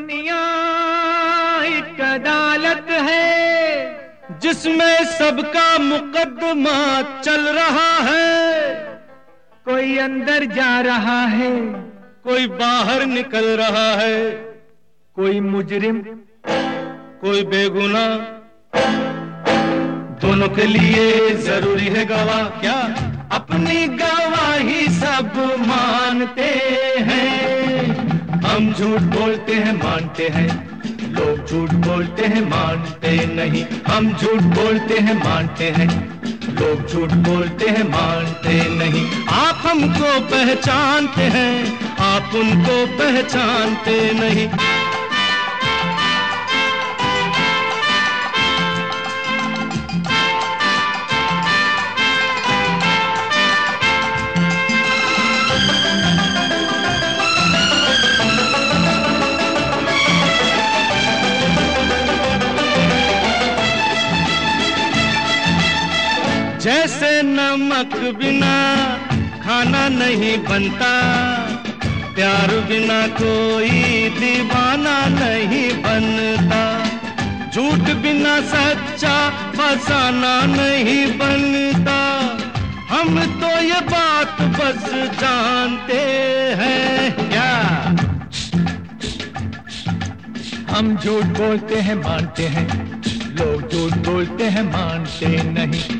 दुनिया एक अदालत है जिसमें सबका मुकदमा चल रहा है। कोई अंदर जा रहा है, कोई बाहर निकल रहा है, कोई मुजरिम, कोई बेगुनाह। दोनों के लिए जरूरी है गवाह। क्या अपनी गवाही सब मानते हैं? हम झूठ बोलते हैं मानते हैं, लोग झूठ बोलते हैं मानते नहीं। हम झूठ बोलते हैं मानते हैं, लोग झूठ बोलते हैं मानते नहीं। आप हमको पहचानते हैं, आप उनको पहचानते नहीं। जैसे नमक बिना खाना नहीं बनता, प्यार बिना कोई दीवाना नहीं बनता। झूठ बिना सच्चा फसाना नहीं बनता। हम तो ये बात बस जानते हैं। क्या हम झूठ बोलते हैं मानते हैं, लोग झूठ बोलते हैं मानते नहीं।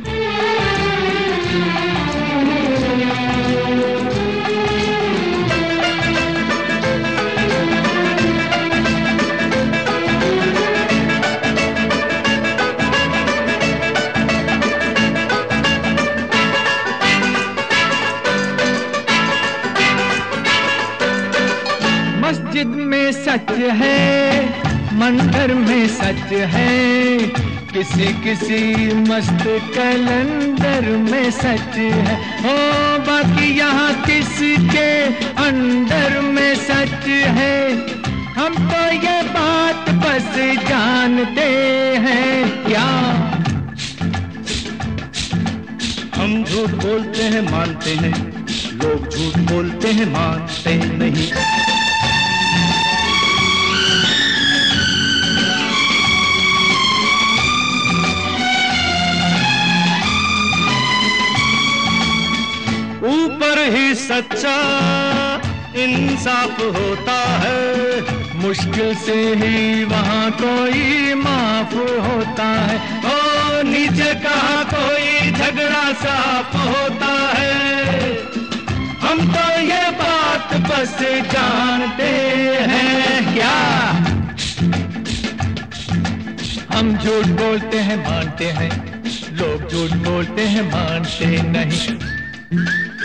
मस्जिद में सच है, मंदिर में सच है, किसी किसी मस्त कैलेंडर में सच है। हो बाकी यहाँ किसके अंदर में सच है? हम तो ये बात बस जानते हैं। क्या हम झूठ बोलते हैं मानते हैं, लोग झूठ बोलते हैं मानते नहीं। ऊपर ही सच्चा इंसाफ होता है, मुश्किल से ही वहाँ कोई माफ होता है। ओ नीचे कहाँ कोई झगड़ा साफ होता है। हम तो ये बात बस जानते हैं। क्या हम झूठ बोलते हैं मानते हैं, लोग झूठ बोलते हैं मानते नहीं।